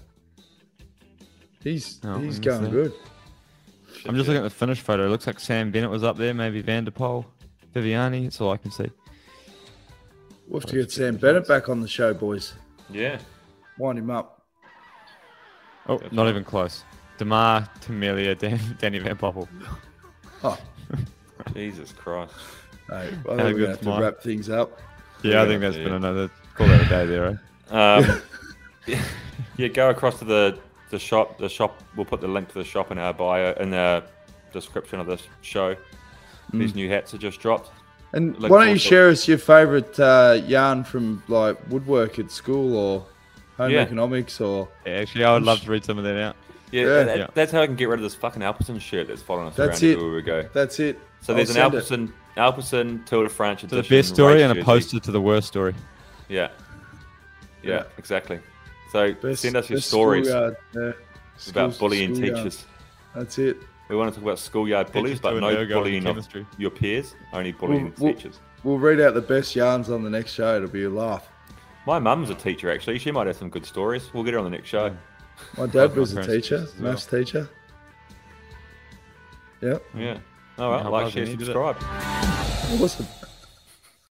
He's Oh, he's let me going see. good. I'm just looking at the finished photo. It looks like Sam Bennett was up there, maybe Van der Poel, Viviani. That's all I can see. We'll have to get Sam Bennett back on the show, boys. Yeah. Wind him up. Oh, That's not right. even close. Demar, Tamelia, Dan, Danny Van Poppel. Oh, Jesus Christ. no, I think How we're going to good's have to mine? wrap things up. Yeah, Yeah, I think that's yeah. been another call that a day there, right? Um, yeah, yeah, go across to the, the shop. The shop. We'll put the link to the shop in our bio in the description of this show. These new hats are just dropped. And Look why don't you forward to it. share us your favourite uh, yarn from like woodwork at school or home Yeah. economics or Yeah, actually, I would love to read some of that out. Yeah, Yeah. that- Yeah. that's how I can get rid of this fucking Alperson shirt that's following us That's around it. everywhere we go. that's it. So I'll there's an send it. Alperson, Alperson Tour de France To the edition. best story race and a jersey. poster to the worst story. Yeah. yeah, Yeah. exactly. So Best- send us your best stories schoolyard, yeah. about Schools- bullying schoolyard. teachers. That's it. We want to talk about schoolyard bullies, Teachers but doing no ergo and bullying of chemistry. your peers, only bullying Well, well- teachers. We'll read out the best yarns on the next show. It'll be a laugh. My mum's a teacher, actually. She might have some good stories. We'll get her on the next show. My dad my was a parents teacher, teachers as well. maths teacher. Yep. Yeah. All right. How Like, bad share, they needed it. subscribe. Awesome.